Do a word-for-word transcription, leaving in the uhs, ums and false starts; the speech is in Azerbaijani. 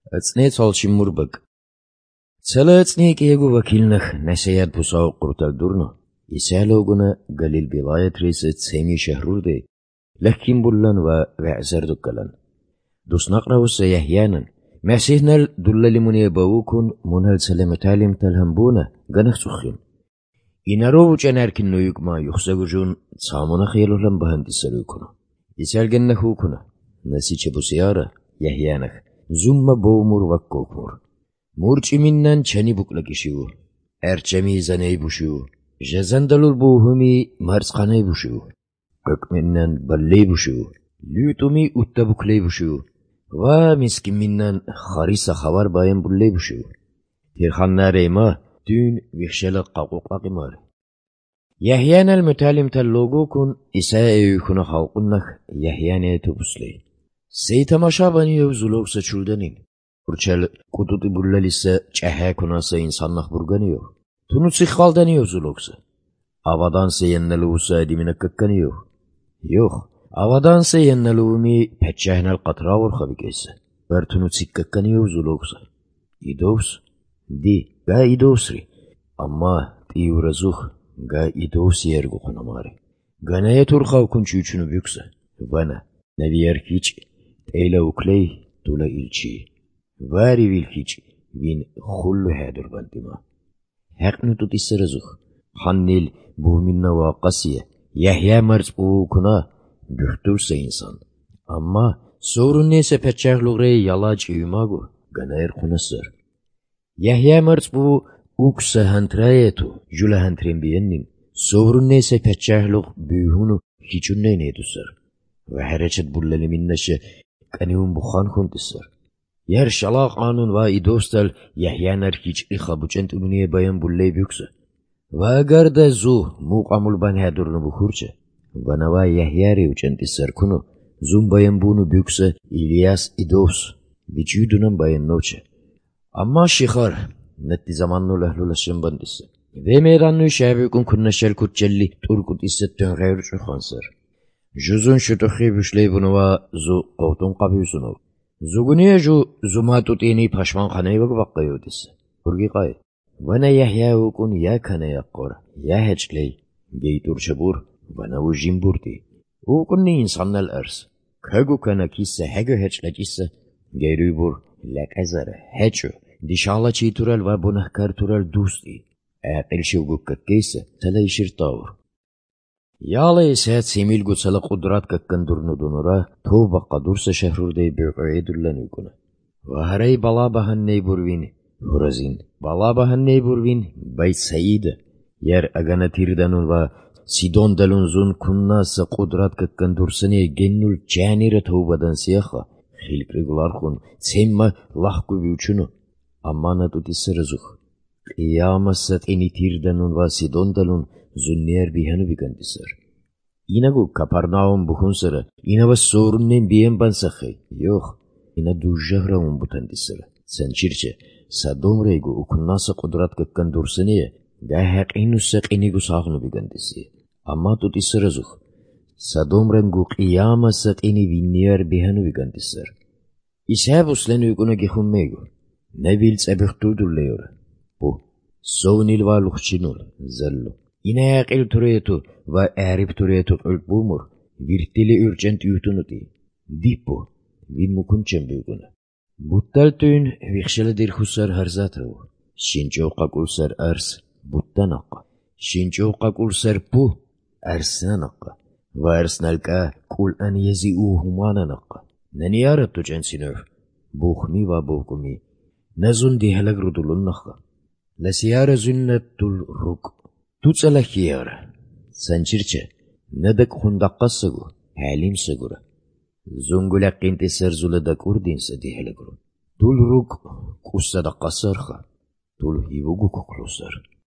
Ацне цолши мурбак. Цела ацне кегу вакилнах насаят пусау куртал дурно. Исалогуна галил билаят рейса цеми шахрурде. لكن بلن وعزر دكلن. دوس نقرأ سيحيانا. مسيحنا دل لمن يبوكن منهل سلام تعلم تلهمبونا جنخ سخين. إنارو جنار كنو يكما يخسغو جون سامونا خيلو لن بهندي سلوكنا. يسال جنخو كنا. نسي چبو سيارة يحيانخ. زوم بومور وكوكمور. مورچ منن چني بوكلكشيو. ارچمي زني بوشيو. جزندلور بوهمي مرسخاني بوشيو. Kökmenden balley buşu, lütumi utta bukley buşu, va miskin minnen harisa havar bayan bulley buşu. Tirhanna reyma, dün vişşele qaqoqlaq imar. Yahyan el-mütalim tal-logo kun isa eykuna halqunnak Yahyan etubusli. Seytamaşa bani yevzuloksa çuldanin. Urçel kututi bullalisa çaha kunasa insanlaq burganiyo. Tunutsi xaldani yevzuloksa. Avadan seyenneluvsa edimine kakkaniyo. Yok, avadan seyenneluvmi peçehnel qatraur xabikeyse. Bertunu tsikkakani yevzuloksa. İdovs? Di, ga idovsri. Amma tiyurazuh, ga idovs yergu kunamari. Ganaya turxav kunçu üçünü bükse. Bana, neviyer hiç, teyla ukley, tula ilçi. Vari vil hiç, vin khullu hadur bantima. Haqnu tut israzuh. Hannil buhminna vaqasiye. Yahya marz uukuna bühtürse insan. Amma sorun neyse peçahluğre yalaç uyumagu ganayır kunasır. Yahya marz bu uksa hantrayetu jula hantrin biyennin. Sorun neyse peçahluğ büyhunu hiçunne nedusır. Ve hareçet bullali minneşe kaniyum bukhan kuntisır. Yer şalaq anun va idostal Yahyanar hiç ikhabuçent umniye bayan bullay bükse. Va agar da zu muqamul ban hadurnu bukhurche bana va yahyari uchanti sarkunu zum bayan bunu bükse İlyas idos vücudunun bayan noche amma şikhar netti zamannu lahlulaşın bandisi ve meydannu şabikun kunnaşel kutçelli turkut issetten gayru şuhansır juzun şutuhi büşley bunu va zu qovtun qabiyusunu zuguniye ju zumatutini paşman khanay vak baqqayudisi burgi qay Vana Yahya ukun ya kana yaqqor, ya heçley, geytur çabur, vana u jimburti. Ukun ni insannal ers. Kagu kana kisse hego heçlek isse, geyru bur, lak azar, heço, dişala çitural va bunahkar tural dusti. Aqil şevguk kakkeyse, tala işir tavur. Yala esat semil gutsala qudrat kakkan durnu dunura, tov baqqa dursa şehrurdey büqüydüllen ukuna. Vaharay bala bahan ney burvini. Hurazin. Balabahan neyburvin bayt sayida. Yer agana tirdanun va sidon dalun zun kunnasa qudrat kakkan dursani gennul canira tawbadan siyaha. Xilk regular khun semma lahku biuchunu. Amana tutisrazuh. Qiyamassat ini tirdanun va sidon dalun zunniyer bihanu bigantisar. Inagu Kaparnaum buhunsara. Ina vas sorunnem biyen bansakhay. Yox. Ina dujjahraun butandisara. Sanchirche. Sadom reygu ukunnasa qudrat kakkan dursaniye ga haqinu saqinigu saqnu bigandisi. Amma tut israzuh. Sadom rengu qiyama saqini vinniyer bihanu bigandisar. İshab uslen uyguna gihummegu. Nebil tsabihtudullayor. Bu. Sownil va lukhchinul. Zallu. Ina yaqil turetu va arib turetu ulbumur. Virtili urgent yutunuti. Dipo. Vin mukunchen buguna. Buttal tün vixşele dir husar harzatru. Şinço qakulsar ars buttanaqa. Şinço qakulsar pu arsnanaqa. Va arsnalqa kul an yazi'u humananaqa. Naniyara tujansinur. Bukhmi va bukumi. Nazun dihalag rudulunnaqa. Lasiyara zunnatul ruk. Tutsala khiyara. Sanchirche. Nadak khundaqassagu. Halim sagura. Zungulak inti serzuladak urdinsa dihelagru. Tul ruk kussada qasarha. Tul hivugu kuklusar.